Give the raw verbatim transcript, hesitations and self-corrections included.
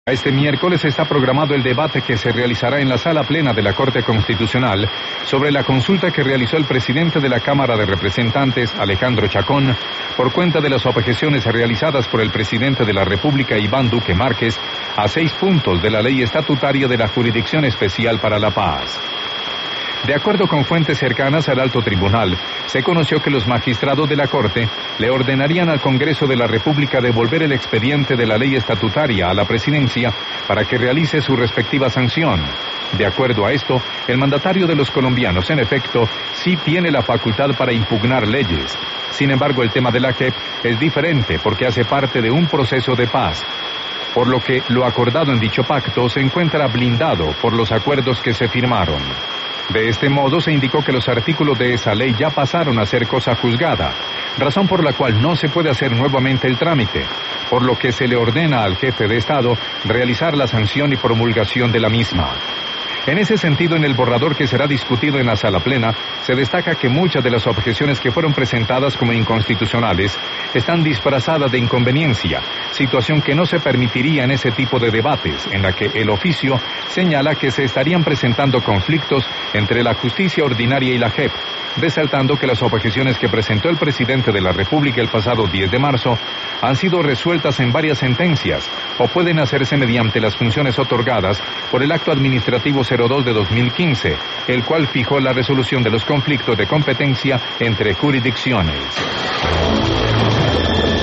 Este miércoles está programado el debate que se realizará en la sala plena de la Corte Constitucional sobre la consulta que realizó el presidente de la Cámara de Representantes, Alejandro Chacón, por cuenta de las objeciones realizadas por el presidente de la República, Iván Duque Márquez, a seis puntos de la ley estatutaria de la Jurisdicción Especial para la Paz. De acuerdo con fuentes cercanas al alto tribunal, se conoció que los magistrados de la Corte le ordenarían al Congreso de la República devolver el expediente de la ley estatutaria a la presidencia para que realice su respectiva sanción. De acuerdo a esto, el mandatario de los colombianos, en efecto, sí tiene la facultad para impugnar leyes. Sin embargo, el tema de la J E P es diferente porque hace parte de un proceso de paz, por lo que lo acordado en dicho pacto se encuentra blindado por los acuerdos que se firmaron. De este modo se indicó que los artículos de esa ley ya pasaron a ser cosa juzgada, razón por la cual no se puede hacer nuevamente el trámite, por lo que se le ordena al jefe de Estado realizar la sanción y promulgación de la misma. En ese sentido, en el borrador que será discutido en la sala plena, se destaca que muchas de las objeciones que fueron presentadas como inconstitucionales están disfrazadas de inconveniencia, situación que no se permitiría en ese tipo de debates, en la que el oficio señala que se estarían presentando conflictos entre la justicia ordinaria y la J E P, resaltando que las objeciones que presentó el presidente de la República el pasado diez de marzo han sido resueltas en varias sentencias o pueden hacerse mediante las funciones otorgadas por el acto administrativo cero dos de dos mil quince, el cual fijó la resolución de los conflictos de competencia entre jurisdicciones.